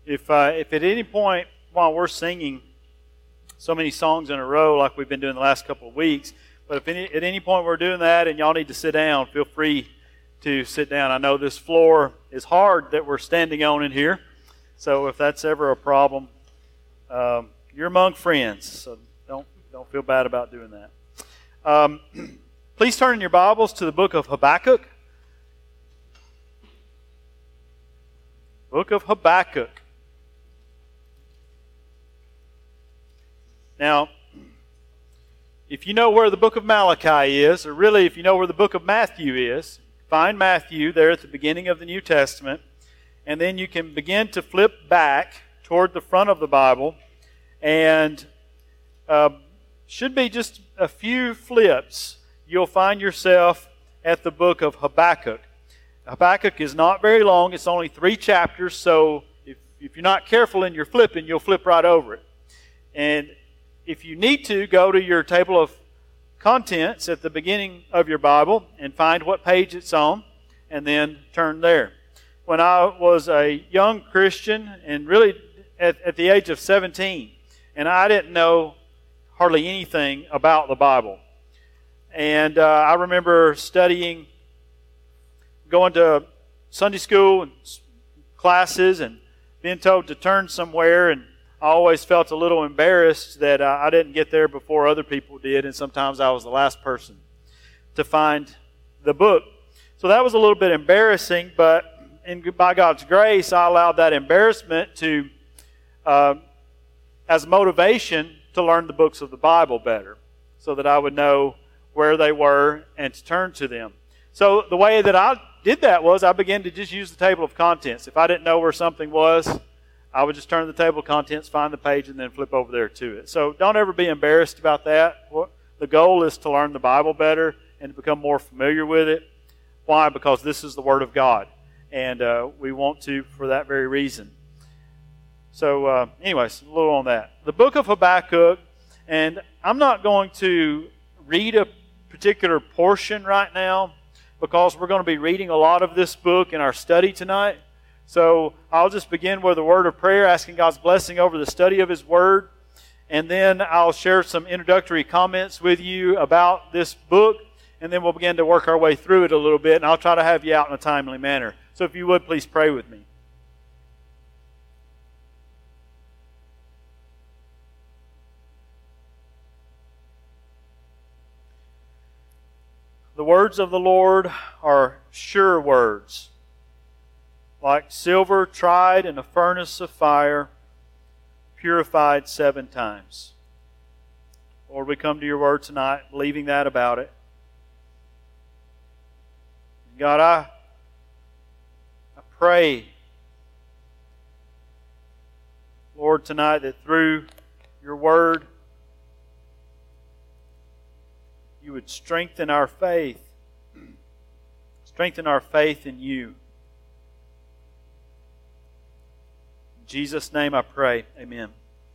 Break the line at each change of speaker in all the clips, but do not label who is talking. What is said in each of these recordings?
If at any point while we're singing so many songs in a row like we've been doing the last couple of weeks, but if at any point we're doing that and y'all need to sit down, feel free to sit down. I know this floor is hard that we're standing on in here, so if that's ever a problem, you're among friends, so don't feel bad about doing that. Please turn in your Bibles to the book of Habakkuk. Book of Habakkuk. Now, if you know where the book of Malachi is, or really if you know where the book of Matthew is, find Matthew there at the beginning of the New Testament, and then you can begin to flip back toward the front of the Bible, and should be just a few flips, you'll find yourself at the book of Habakkuk. Habakkuk is not very long. It's only 3 chapters, so if you're not careful in your flipping, you'll flip right over it. And if you need to, go to your table of contents at the beginning of your Bible and find what page it's on, and then turn there. When I was a young Christian, and really at the age of 17, and I didn't know hardly anything about the Bible. And I remember studying, going to Sunday school and classes and being told to turn somewhere, and I always felt a little embarrassed that I didn't get there before other people did, and sometimes I was the last person to find the book. So that was a little bit embarrassing, but by God's grace, I allowed that embarrassment to, as motivation to learn the books of the Bible better, so that I would know where they were and to turn to them. So the way that I did that was I began to just use the table of contents. If I didn't know where something was, I would just turn to the table of contents, find the page, and then flip over there to it. So don't ever be embarrassed about that. The goal is to learn the Bible better and to become more familiar with it. Why? Because this is the Word of God, and we want to for that very reason. So anyways, a little on that. The book of Habakkuk, and I'm not going to read a particular portion right now because we're going to be reading a lot of this book in our study tonight. So I'll just begin with a word of prayer, asking God's blessing over the study of His Word. And then I'll share some introductory comments with you about this book. And then we'll begin to work our way through it a little bit. And I'll try to have you out in a timely manner. So if you would, please pray with me. The words of the Lord are sure words, like silver tried in a furnace of fire, purified 7 times. Lord, we come to your word tonight, believing that about it. God, I pray, Lord, tonight that through your word, you would strengthen our faith. Strengthen our faith in you. In Jesus' name I pray. Amen.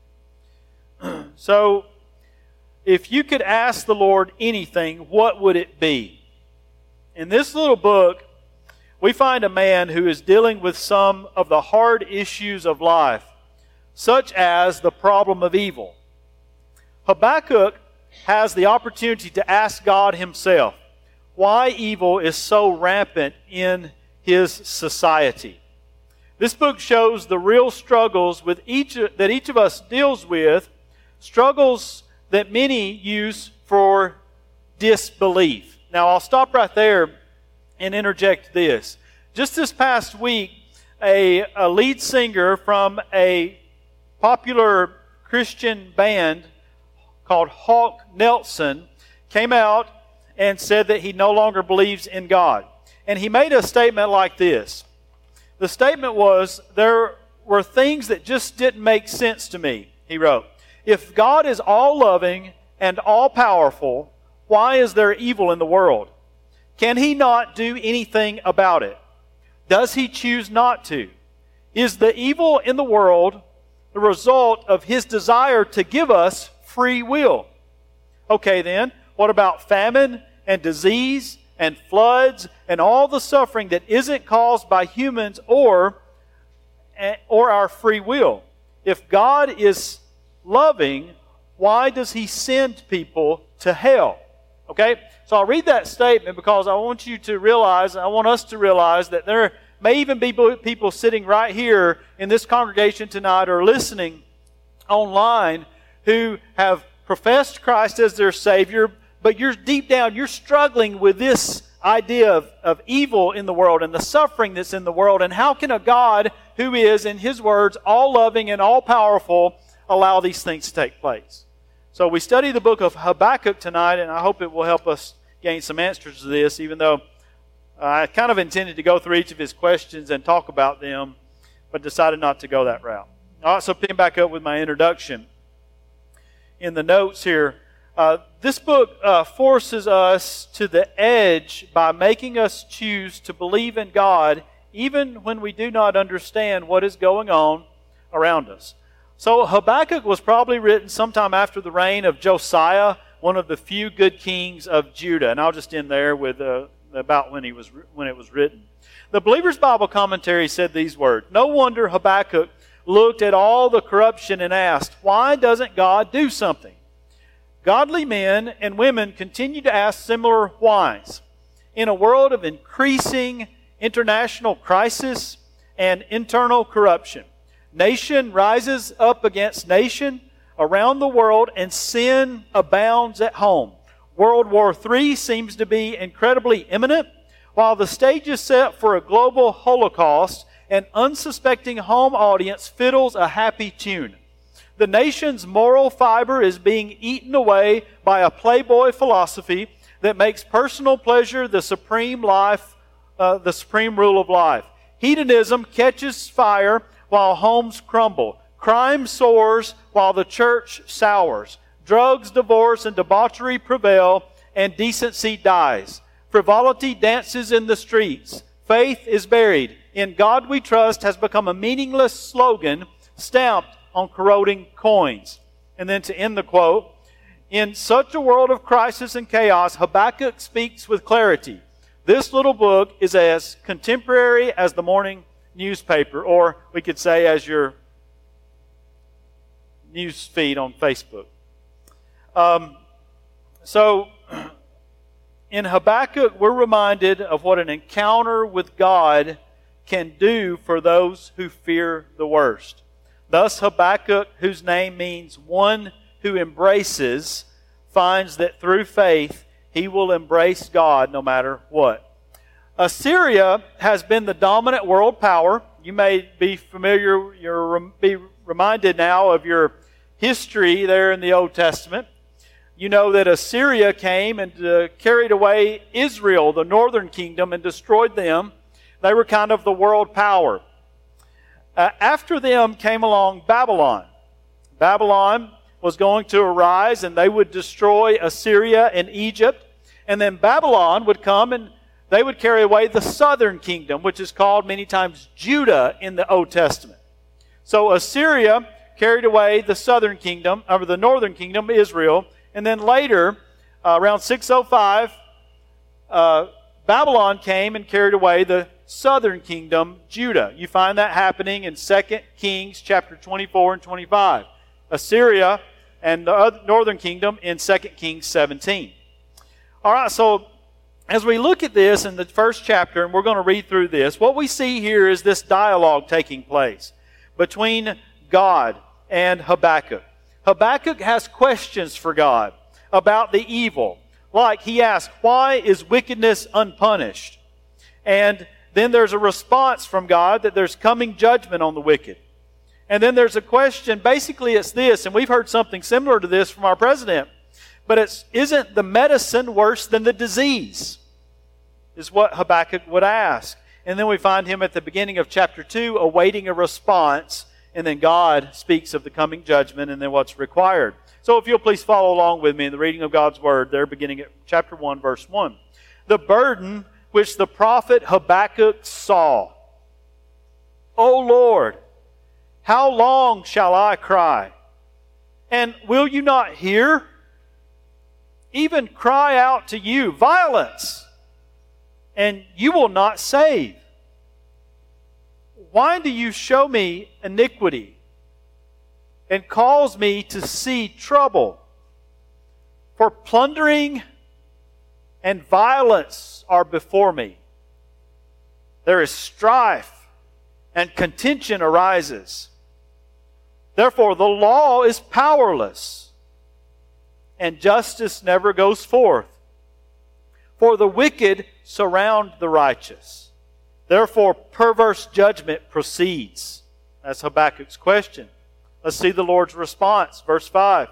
So, if you could ask the Lord anything, what would it be? In this little book, we find a man who is dealing with some of the hard issues of life, such as the problem of evil. Habakkuk has the opportunity to ask God Himself why evil is so rampant in his society. This book shows the real struggles that each of us deals with, struggles that many use for disbelief. Now, I'll stop right there and interject this. Just this past week, a lead singer from a popular Christian band called Hawk Nelson came out and said that he no longer believes in God. And he made a statement like this. The statement was, there were things that just didn't make sense to me, he wrote. If God is all-loving and all-powerful, why is there evil in the world? Can He not do anything about it? Does He choose not to? Is the evil in the world the result of His desire to give us free will? Okay then, what about famine and disease and floods and all the suffering that isn't caused by humans or our free will. If God is loving, why does He send people to hell? Okay? So I'll read that statement because I want you to realize, I want us to realize that there may even be people sitting right here in this congregation tonight or listening online who have professed Christ as their Savior, but you're deep down, you're struggling with this idea of evil in the world and the suffering that's in the world, and how can a God who is, in His words, all-loving and all-powerful, allow these things to take place? So we study the book of Habakkuk tonight, and I hope it will help us gain some answers to this, even though I kind of intended to go through each of his questions and talk about them, but decided not to go that route. All right, so picking back up with my introduction. In the notes here, this book forces us to the edge by making us choose to believe in God even when we do not understand what is going on around us. So Habakkuk was probably written sometime after the reign of Josiah, one of the few good kings of Judah. And I'll just end there with about when it was written. The Believer's Bible Commentary said these words: "No wonder Habakkuk looked at all the corruption and asked, why doesn't God do something?" Godly men and women continue to ask similar whys. In a world of increasing international crisis and internal corruption, nation rises up against nation around the world, and sin abounds at home. World War III seems to be incredibly imminent. While the stage is set for a global holocaust, an unsuspecting home audience fiddles a happy tune. The nation's moral fiber is being eaten away by a playboy philosophy that makes personal pleasure the supreme the supreme rule of life. Hedonism catches fire while homes crumble. Crime soars while the church sours. Drugs, divorce, and debauchery prevail, and decency dies. Frivolity dances in the streets. Faith is buried. In God we trust has become a meaningless slogan stamped on corroding coins. And then to end the quote, in such a world of crisis and chaos, Habakkuk speaks with clarity. This little book is as contemporary as the morning newspaper, or we could say as your news feed on Facebook. So in Habakkuk, we're reminded of what an encounter with God can do for those who fear the worst. Thus Habakkuk, whose name means one who embraces, finds that through faith he will embrace God no matter what. Assyria has been the dominant world power. You may be familiar, be reminded now of your history there in the Old Testament. You know that Assyria came and carried away Israel, the northern kingdom, and destroyed them. They were kind of the world power. After them came along Babylon. Babylon was going to arise, and they would destroy Assyria and Egypt. And then Babylon would come, and they would carry away the southern kingdom, which is called many times Judah in the Old Testament. So Assyria carried away the southern kingdom, or the northern kingdom, Israel. And then later, around 605, Babylon came and carried away the southern kingdom, Judah. You find that happening in 2 Kings chapter 24 and 25. Assyria and the northern kingdom in 2 Kings 17. All right, so as we look at this in the first chapter, and we're going to read through this, what we see here is this dialogue taking place between God and Habakkuk. Habakkuk has questions for God about the evil. Like he asks, why is wickedness unpunished? And then there's a response from God that there's coming judgment on the wicked. And then there's a question, basically it's this, and we've heard something similar to this from our president, but isn't the medicine worse than the disease? Is what Habakkuk would ask. And then we find him at the beginning of chapter 2 awaiting a response, and then God speaks of the coming judgment and then what's required. So if you'll please follow along with me in the reading of God's Word there, beginning at chapter 1, verse 1. The burden which the prophet Habakkuk saw. O Lord, how long shall I cry? And will you not hear? Even cry out to you, violence, and you will not save. Why do you show me iniquity and cause me to see trouble? For plundering and violence are before me. There is strife and contention arises. Therefore the law is powerless, and justice never goes forth. For the wicked surround the righteous. Therefore perverse judgment proceeds. That's Habakkuk's question. Let's see the Lord's response. Verse 5.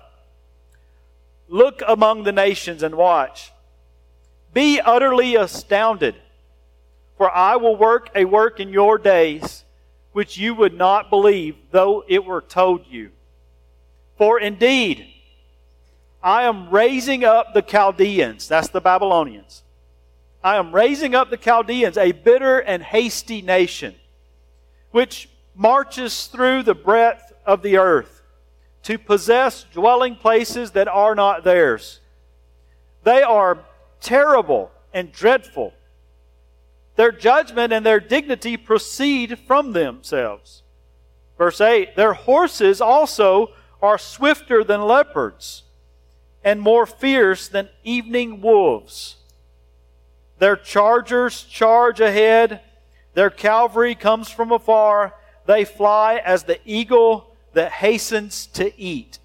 Look among the nations and watch. Be utterly astounded, for I will work a work in your days which you would not believe, though it were told you. For indeed, I am raising up the Chaldeans, that's the Babylonians. I am raising up the Chaldeans, a bitter and hasty nation, which marches through the breadth of the earth to possess dwelling places that are not theirs. They are terrible and dreadful. Their judgment and their dignity proceed from themselves. Verse 8, their horses also are swifter than leopards and more fierce than evening wolves. Their chargers charge ahead. Their cavalry comes from afar. They fly as the eagle that hastens to eat.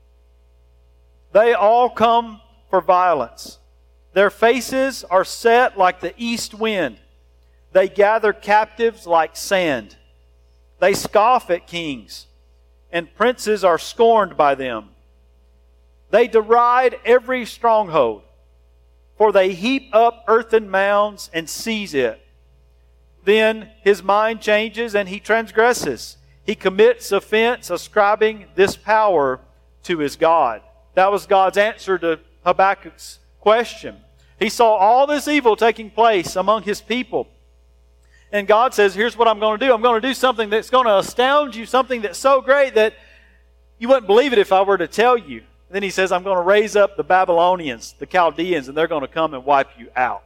They all come for violence. Their faces are set like the east wind. They gather captives like sand. They scoff at kings, and princes are scorned by them. They deride every stronghold, for they heap up earthen mounds and seize it. Then his mind changes and he transgresses. He commits offense, ascribing this power to his God. That was God's answer to Habakkuk's question. He saw all this evil taking place among his people. And God says, here's what I'm going to do. I'm going to do something that's going to astound you, something that's so great that you wouldn't believe it if I were to tell you. And then he says, I'm going to raise up the Babylonians, the Chaldeans, and they're going to come and wipe you out.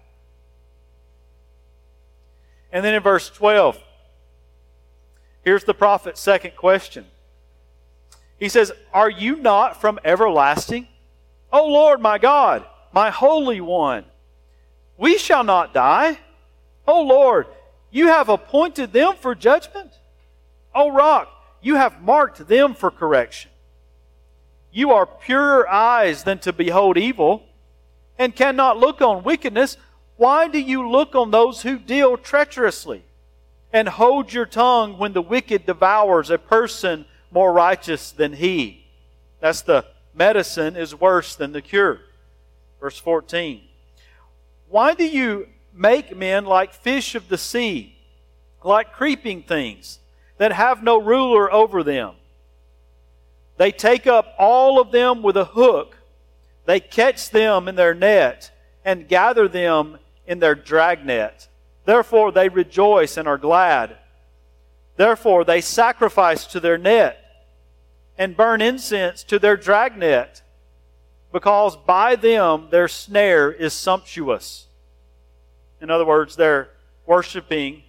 And then in verse 12, here's the prophet's second question. He says, are you not from everlasting? O Lord, my God, my Holy One, we shall not die. O Lord, you have appointed them for judgment. O Rock, you have marked them for correction. You are purer eyes than to behold evil, and cannot look on wickedness. Why do you look on those who deal treacherously, and hold your tongue when the wicked devours a person more righteous than he? That's the medicine is worse than the cure. Verse 14. Why do you make men like fish of the sea, like creeping things that have no ruler over them? They take up all of them with a hook. They catch them in their net and gather them in their dragnet. Therefore they rejoice and are glad. Therefore they sacrifice to their net and burn incense to their dragnet, because by them their snare is sumptuous. In other words, they're worshiping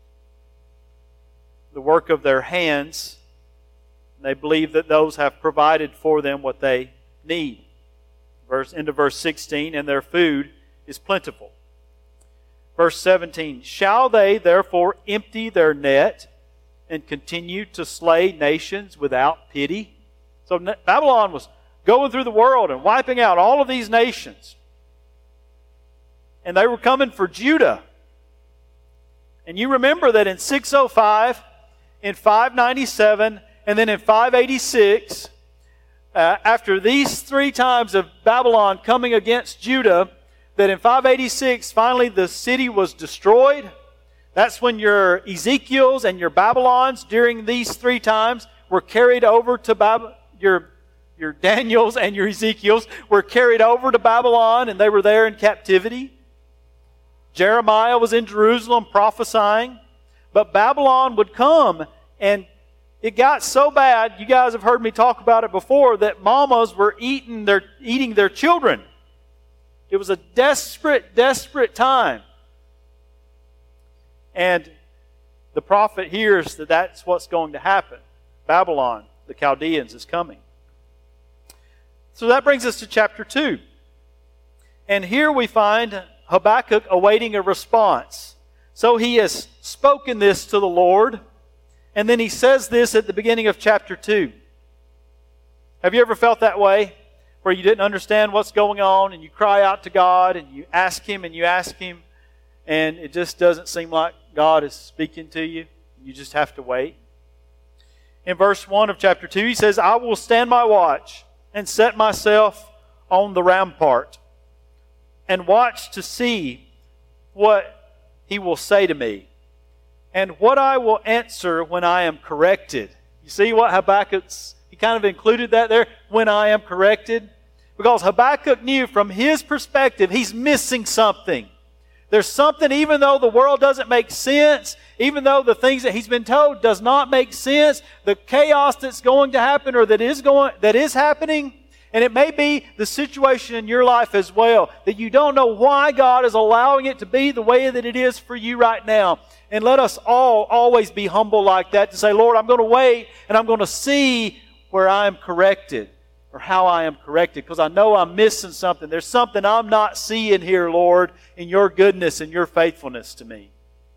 the work of their hands. They believe that those have provided for them what they need. Into verse 16, and their food is plentiful. Verse 17, shall they therefore empty their net and continue to slay nations without pity? So Babylon was going through the world and wiping out all of these nations. And they were coming for Judah. And you remember that in 605, in 597, and then in 586, after these three times of Babylon coming against Judah, that in 586, finally the city was destroyed. That's when your Ezekiels and your Babylons during these three times were carried over to your Daniels and your Ezekiels were carried over to Babylon, and they were there in captivity. Jeremiah was in Jerusalem prophesying. But Babylon would come, and it got so bad, you guys have heard me talk about it before, that mamas were eating their children. It was a desperate, desperate time. And The prophet hears that that's what's going to happen. Babylon, the Chaldeans, is coming. So that brings us to chapter 2. And here we find Habakkuk awaiting a response. So he has spoken this to the Lord, and then he says this at the beginning of chapter 2. Have you ever felt that way? Where you didn't understand what's going on, and you cry out to God, and you ask Him, and it just doesn't seem like God is speaking to you. You just have to wait. In verse 1 of chapter 2, he says, I will stand my watch and set myself on the rampart and watch to see what He will say to me and what I will answer when I am corrected. You see what Habakkuk's, he kind of included that there, when I am corrected. Because Habakkuk knew from his perspective, he's missing something. There's something, even though the world doesn't make sense, even though the things that he's been told does not make sense, the chaos that's going to happen or that is happening, and it may be the situation in your life as well, that you don't know why God is allowing it to be the way that it is for you right now. And let us all always be humble like that to say, Lord, I'm going to wait and I'm going to see where I am corrected or how I am corrected, because I know I'm missing something. There's something I'm not seeing here, Lord, in your goodness and your faithfulness to me.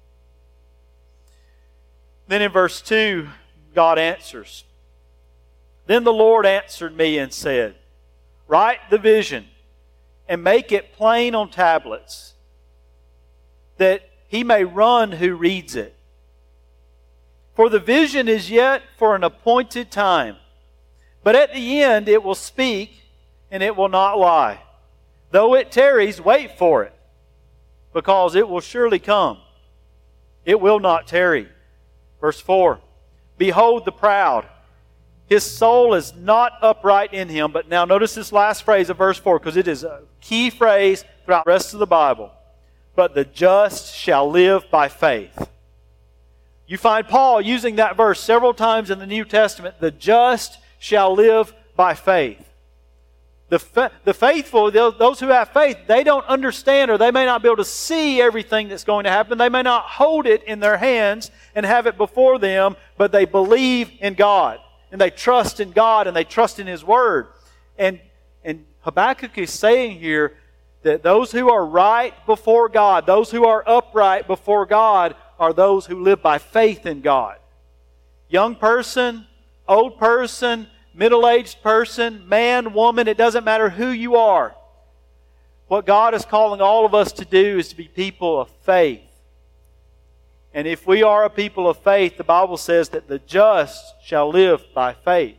Then in verse 2, God answers. Then the Lord answered me and said, write the vision and make it plain on tablets, that he may run who reads it. For the vision is yet for an appointed time, but at the end it will speak and it will not lie. Though it tarries, wait for it, because it will surely come. It will not tarry. Verse 4, behold the proud. His soul is not upright in him. But now notice this last phrase of verse 4, because it is a key phrase throughout the rest of the Bible. But the just shall live by faith. You find Paul using that verse several times in the New Testament. The just shall live by faith. The faithful, those who have faith, they don't understand, or they may not be able to see everything that's going to happen. They may not hold it in their hands and have it before them, but they believe in God. And they trust in God and they trust in His Word. And Habakkuk is saying here that those who are right before God, those who are upright before God, are those who live by faith in God. Young person, old person, middle-aged person, man, woman, it doesn't matter who you are. What God is calling all of us to do is to be people of faith. And if we are a people of faith, the Bible says that the just shall live by faith.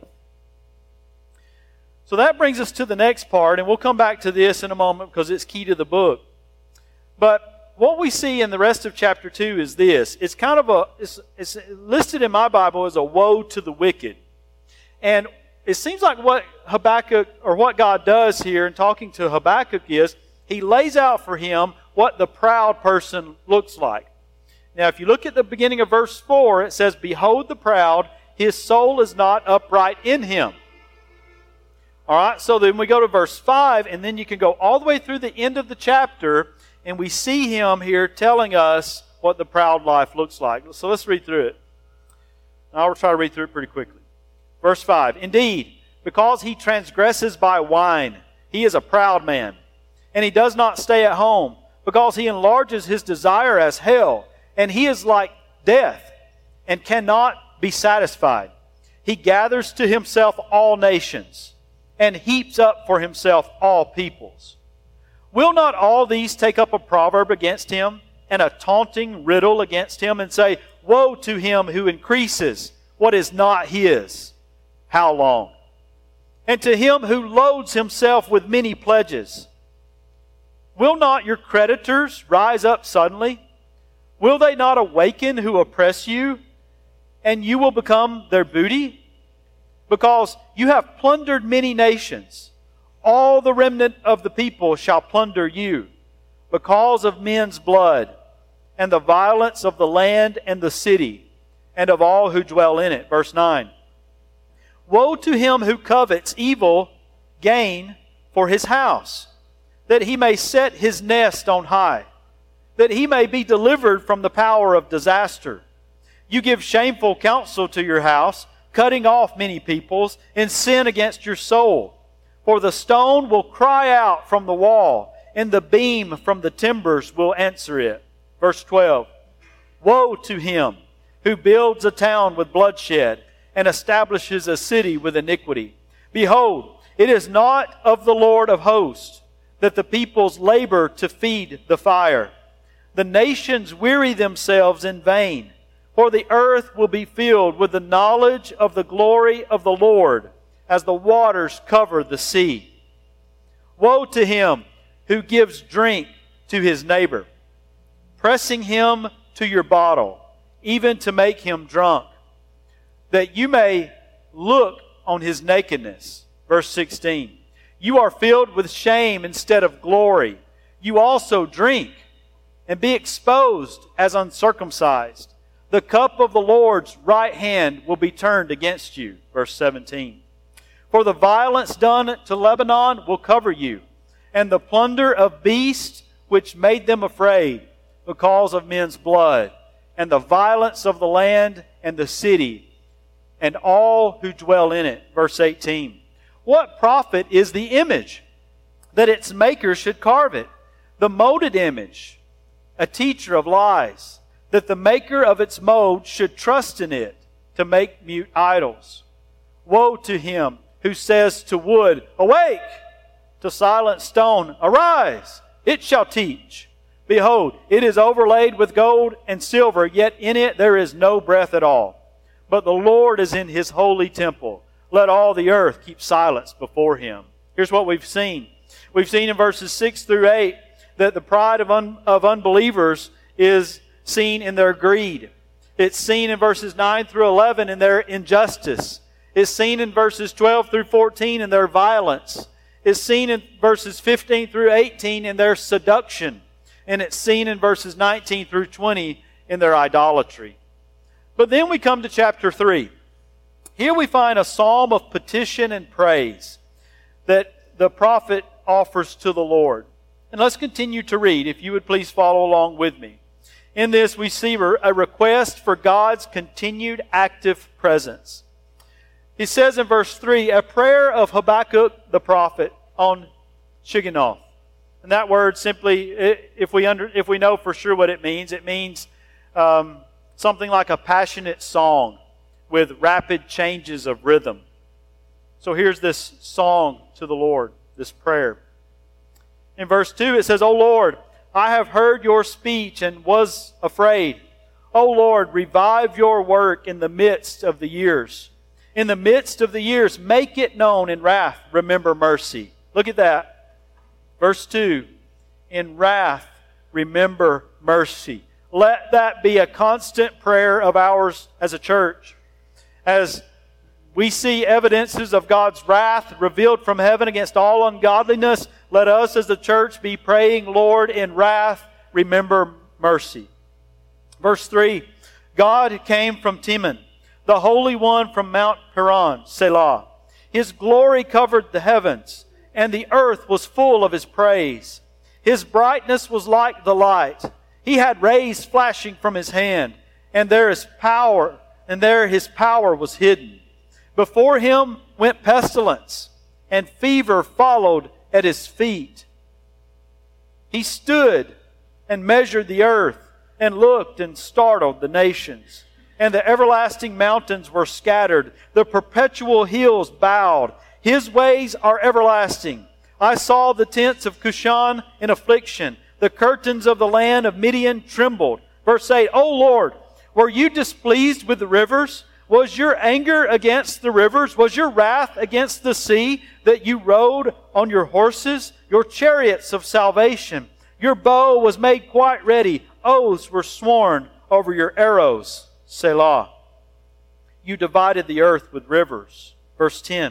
So that brings us to the next part, and we'll come back to this in a moment because it's key to the book. But what we see in the rest of chapter 2 is this. It's kind of it's listed in my Bible as a woe to the wicked. And it seems like what Habakkuk, or what God does here in talking to Habakkuk is, He lays out for him what the proud person looks like. Now, if you look at the beginning of verse 4, it says, behold the proud, his soul is not upright in him. All right, so then we go to verse 5, and then you can go all the way through the end of the chapter, and we see him here telling us what the proud life looks like. So let's read through it. I'll try to read through it pretty quickly. Verse 5, indeed, because he transgresses by wine, he is a proud man, and he does not stay at home, because he enlarges his desire as hell, and he is like death, and cannot be satisfied. He gathers to himself all nations, and heaps up for himself all peoples. Will not all these take up a proverb against him, and a taunting riddle against him, and say, woe to him who increases what is not his? How long? And to him who loads himself with many pledges. Will not your creditors rise up suddenly? Will they not awaken who oppress you, and you will become their booty? Because you have plundered many nations. All the remnant of the people shall plunder you, because of men's blood, and the violence of the land and the city, and of all who dwell in it. Verse 9. Woe to him who covets evil gain for his house, that he may set his nest on high, that he may be delivered from the power of disaster. You give shameful counsel to your house, cutting off many peoples, and sin against your soul. For the stone will cry out from the wall, and the beam from the timbers will answer it. Verse 12. Woe to him who builds a town with bloodshed and establishes a city with iniquity. Behold, it is not of the Lord of hosts that the peoples labor to feed the fire. The nations weary themselves in vain, for the earth will be filled with the knowledge of the glory of the Lord as the waters cover the sea. Woe to him who gives drink to his neighbor, pressing him to your bottle, even to make him drunk, that you may look on his nakedness. Verse 16. You are filled with shame instead of glory. You also drink and be exposed as uncircumcised. The cup of the Lord's right hand will be turned against you. Verse 17. For the violence done to Lebanon will cover you, and the plunder of beasts which made them afraid because of men's blood, and the violence of the land and the city, and all who dwell in it. Verse 18. What profit is the image, that its maker should carve it? The molded image, a teacher of lies, that the maker of its mold should trust in it to make mute idols. Woe to him who says to wood, awake! To silent stone, arise! It shall teach. Behold, it is overlaid with gold and silver, yet in it there is no breath at all. But the Lord is in his holy temple. Let all the earth keep silence before him. Here's what we've seen. We've seen in verses 6 through 8 that the pride of unbelievers is seen in their greed. It's seen in verses 9 through 11 in their injustice. It's seen in verses 12 through 14 in their violence. It's seen in verses 15 through 18 in their seduction. And it's seen in verses 19 through 20 in their idolatry. But then we come to chapter 3. Here we find a psalm of petition and praise that the prophet offers to the Lord. And let's continue to read, if you would please follow along with me. In this we see a request for God's continued active presence. He says in verse 3, a prayer of Habakkuk the prophet on Shigionoth. And that word simply, if we know for sure what it means something like a passionate song with rapid changes of rhythm. So here's this song to the Lord, this prayer. In verse 2 it says, O Lord, I have heard your speech and was afraid. O Lord, revive your work in the midst of the years. In the midst of the years, make it known. In wrath, remember mercy. Look at that. Verse 2, in wrath, remember mercy. Let that be a constant prayer of ours as a church. As we see evidences of God's wrath revealed from heaven against all ungodliness, let us as the church be praying, Lord, in wrath, remember mercy. Verse 3, God came from Teman, the Holy One from Mount Paran, Selah. His glory covered the heavens, and the earth was full of His praise. His brightness was like the light. He had rays flashing from His hand, and there His power was hidden. Before Him went pestilence, and fever followed at His feet. He stood and measured the earth, and looked and startled the nations. And the everlasting mountains were scattered. The perpetual hills bowed. His ways are everlasting. I saw the tents of Cushan in affliction. The curtains of the land of Midian trembled. Verse 8, O Lord, were you displeased with the rivers? Was your anger against the rivers? Was your wrath against the sea that you rode on your horses? Your chariots of salvation. Your bow was made quite ready. Oaths were sworn over your arrows. Selah. You divided the earth with rivers. Verse 10.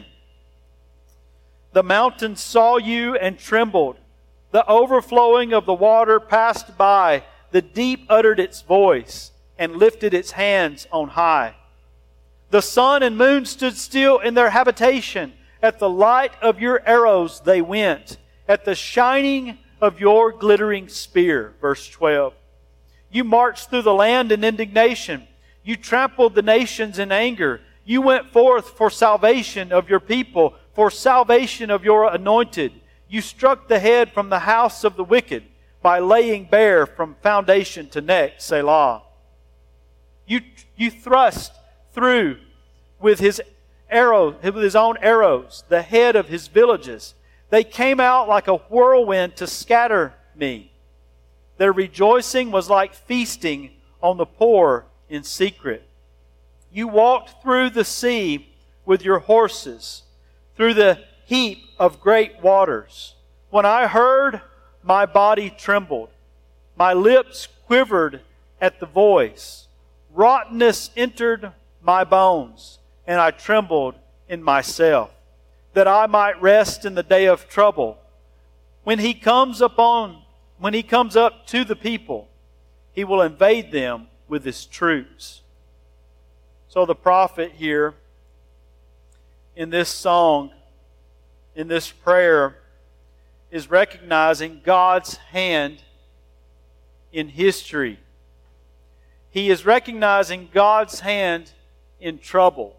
The mountains saw you and trembled. The overflowing of the water passed by. The deep uttered its voice and lifted its hands on high. The sun and moon stood still in their habitation. At the light of your arrows they went. At the shining of your glittering spear. Verse 12. You marched through the land in indignation. You trampled the nations in anger. You went forth for salvation of your people, for salvation of your anointed. You struck the head from the house of the wicked by laying bare from foundation to neck, Selah. You thrust through with his own arrows, the head of his villages. They came out like a whirlwind to scatter me. Their rejoicing was like feasting on the poor in secret. You walked through the sea with your horses, through the heap of great waters. When I heard, my body trembled. My lips quivered at the voice. Rottenness entered my bones, and I trembled in myself, that I might rest in the day of trouble. When he comes up to the people, he will invade them with his troops. So the prophet here, in this song, in this prayer, is recognizing God's hand in history. He is recognizing God's hand in trouble.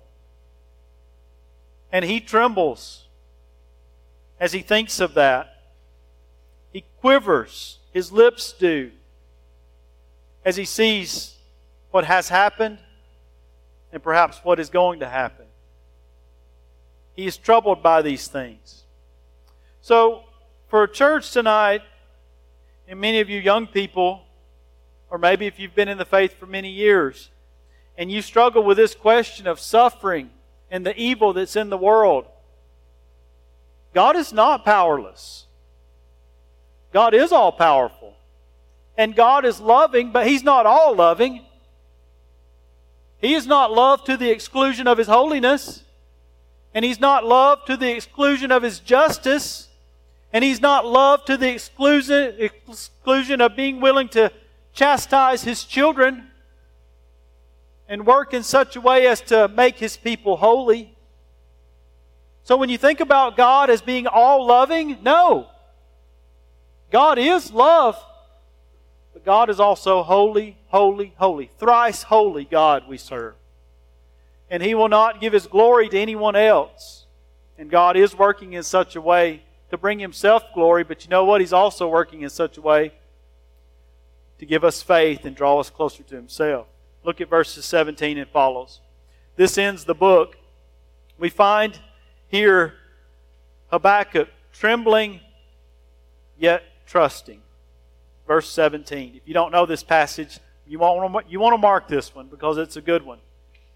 And he trembles as he thinks of that. He quivers, his lips do, as he sees what has happened and perhaps what is going to happen. He is troubled by these things. So, for a church tonight, and many of you young people, or maybe if you've been in the faith for many years, and you struggle with this question of suffering and the evil that's in the world, God is not powerless. God is all powerful. And God is loving, but He's not all loving. He is not loved to the exclusion of His holiness. And He's not loved to the exclusion of His justice. And He's not loved to the exclusion of being willing to chastise His children and work in such a way as to make His people holy. So when you think about God as being all loving, no. God is love. But God is also holy, holy, holy. Thrice holy God we serve. And He will not give His glory to anyone else. And God is working in such a way to bring Himself glory, but you know what? He's also working in such a way to give us faith and draw us closer to Himself. Look at verses 17 and follows. This ends the book. We find here Habakkuk trembling yet trusting. Verse 17. If you don't know this passage, you want to mark this one because it's a good one.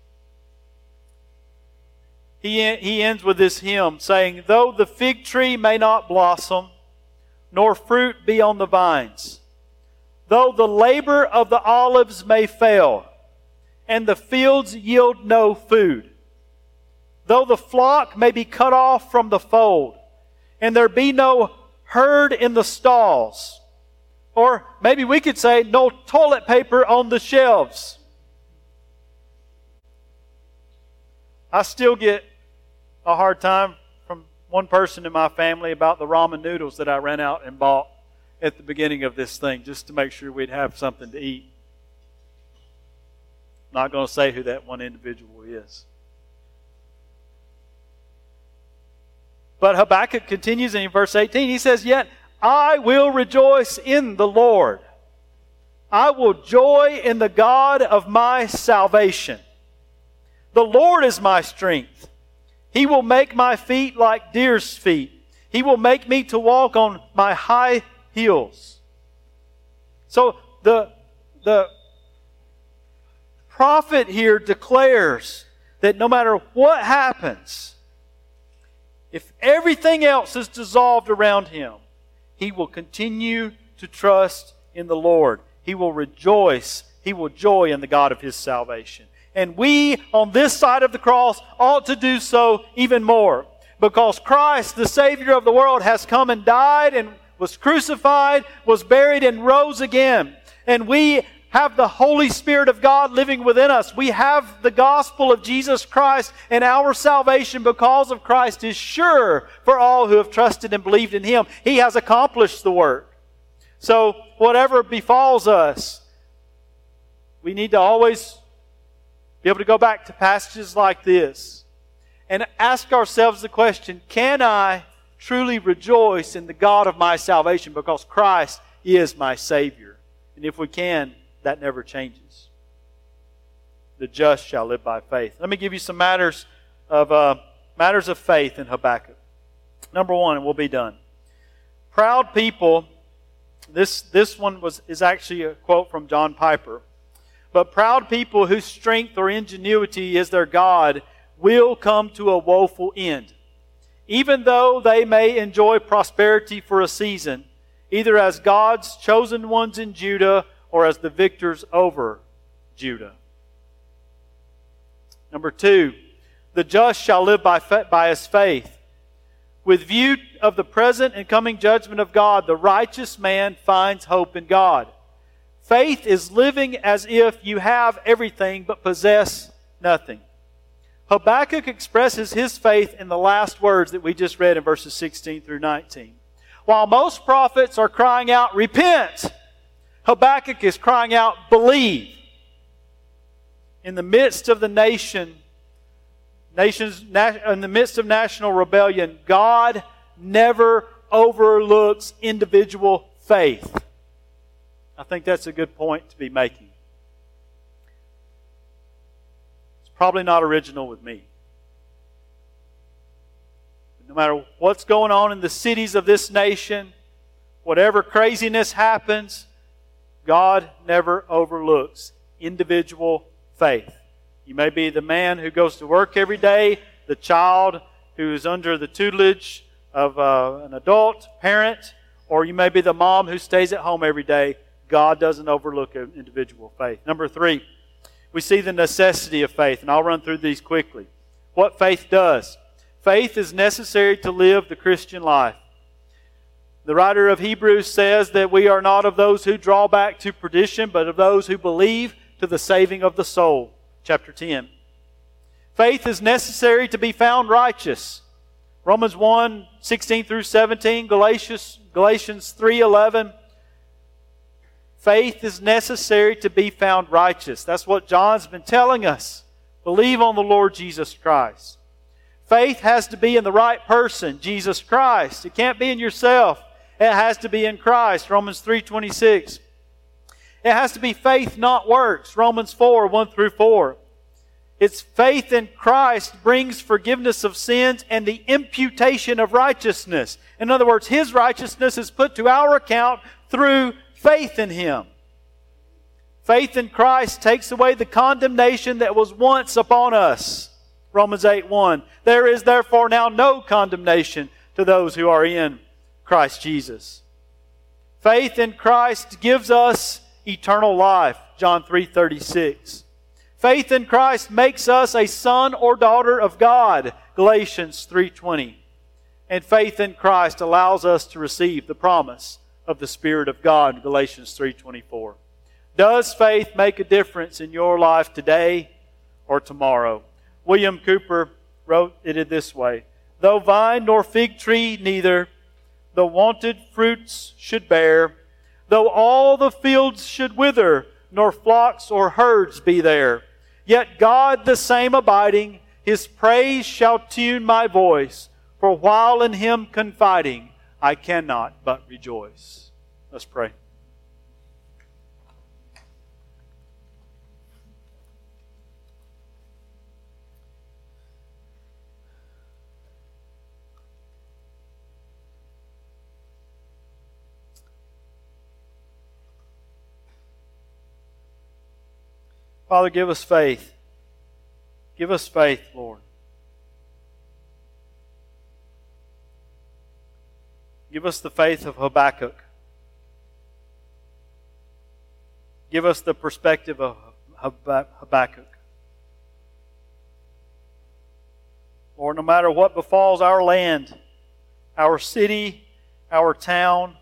He ends with this hymn saying, "Though the fig tree may not blossom, nor fruit be on the vines, though the labor of the olives may fail, and the fields yield no food, though the flock may be cut off from the fold, and there be no herd in the stalls," or maybe we could say, no toilet paper on the shelves. I still get a hard time from one person in my family about the ramen noodles that I ran out and bought at the beginning of this thing just to make sure we'd have something to eat. I'm not going to say who that one individual is. But Habakkuk continues in verse 18. He says, "Yet I will rejoice in the Lord. I will joy in the God of my salvation. The Lord is my strength. He will make my feet like deer's feet. He will make me to walk on my high heels." So the prophet here declares that no matter what happens, if everything else is dissolved around him, he will continue to trust in the Lord. He will rejoice. He will joy in the God of his salvation. And we, on this side of the cross, ought to do so even more. Because Christ, the Savior of the world, has come and died and was crucified, was buried and rose again. And we have the Holy Spirit of God living within us. We have the gospel of Jesus Christ, and our salvation because of Christ is sure for all who have trusted and believed in Him. He has accomplished the work. So whatever befalls us, we need to always be able to go back to passages like this and ask ourselves the question, can I truly rejoice in the God of my salvation because Christ is my Savior? And if we can, that never changes. The just shall live by faith. Let me give you some matters of faith in Habakkuk. Number one, and we'll be done. Proud people, this one is actually a quote from John Piper. But proud people whose strength or ingenuity is their God will come to a woeful end. Even though they may enjoy prosperity for a season, either as God's chosen ones in Judah or as the victors over Judah. Number two, the just shall live by his faith. With view of the present and coming judgment of God, the righteous man finds hope in God. Faith is living as if you have everything but possess nothing. Habakkuk expresses his faith in the last words that we just read in verses 16 through 19. While most prophets are crying out, repent, Habakkuk is crying out, believe. In the midst of the national rebellion, God never overlooks individual faith. I think that's a good point to be making. It's probably not original with me. No matter what's going on in the cities of this nation, whatever craziness happens, God never overlooks individual faith. You may be the man who goes to work every day, the child who is under the tutelage of an adult parent, or you may be the mom who stays at home every day. God doesn't overlook an individual faith. Number three, we see the necessity of faith, and I'll run through these quickly. What faith does. Faith is necessary to live the Christian life. The writer of Hebrews says that we are not of those who draw back to perdition, but of those who believe to the saving of the soul. Chapter 10. Faith is necessary to be found righteous. Romans 1, 16 through 17, Galatians 3, 11. Faith is necessary to be found righteous. That's what John's been telling us. Believe on the Lord Jesus Christ. Faith has to be in the right person, Jesus Christ. It can't be in yourself. It has to be in Christ, Romans 3:26. It has to be faith, not works, Romans 4, 1 through 4. It's faith in Christ brings forgiveness of sins and the imputation of righteousness. In other words, His righteousness is put to our account through faith in Him. Faith in Christ takes away the condemnation that was once upon us. Romans 8:1. There is therefore now no condemnation to those who are in Christ Jesus. Faith in Christ gives us eternal life. John 3:36. Faith in Christ makes us a son or daughter of God. Galatians 3:20. And faith in Christ allows us to receive the promise of the Spirit of God. Galatians 3:24. Does faith make a difference in your life today or tomorrow? William Cooper wrote it this way. Though vine nor fig tree neither, the wonted fruits should bear, though all the fields should wither, nor flocks or herds be there, yet God the same abiding, His praise shall tune my voice, for while in Him confiding, I cannot but rejoice. Let's pray. Father, give us faith. Give us faith, Lord. Give us the faith of Habakkuk. Give us the perspective of Habakkuk. Lord, no matter what befalls our land, our city, our town,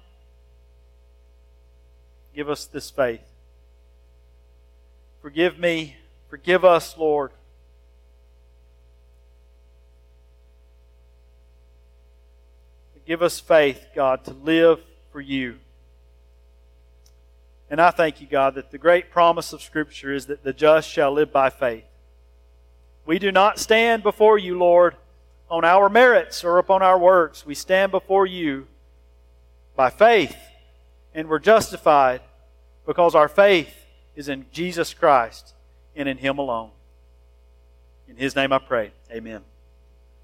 give us this faith. Forgive me. Forgive us, Lord. Give us faith, God, to live for You. And I thank You, God, that the great promise of Scripture is that the just shall live by faith. We do not stand before you, Lord, on our merits or upon our works. We stand before you by faith, and we're justified because our faith is in Jesus Christ and in Him alone. In His name I pray. Amen.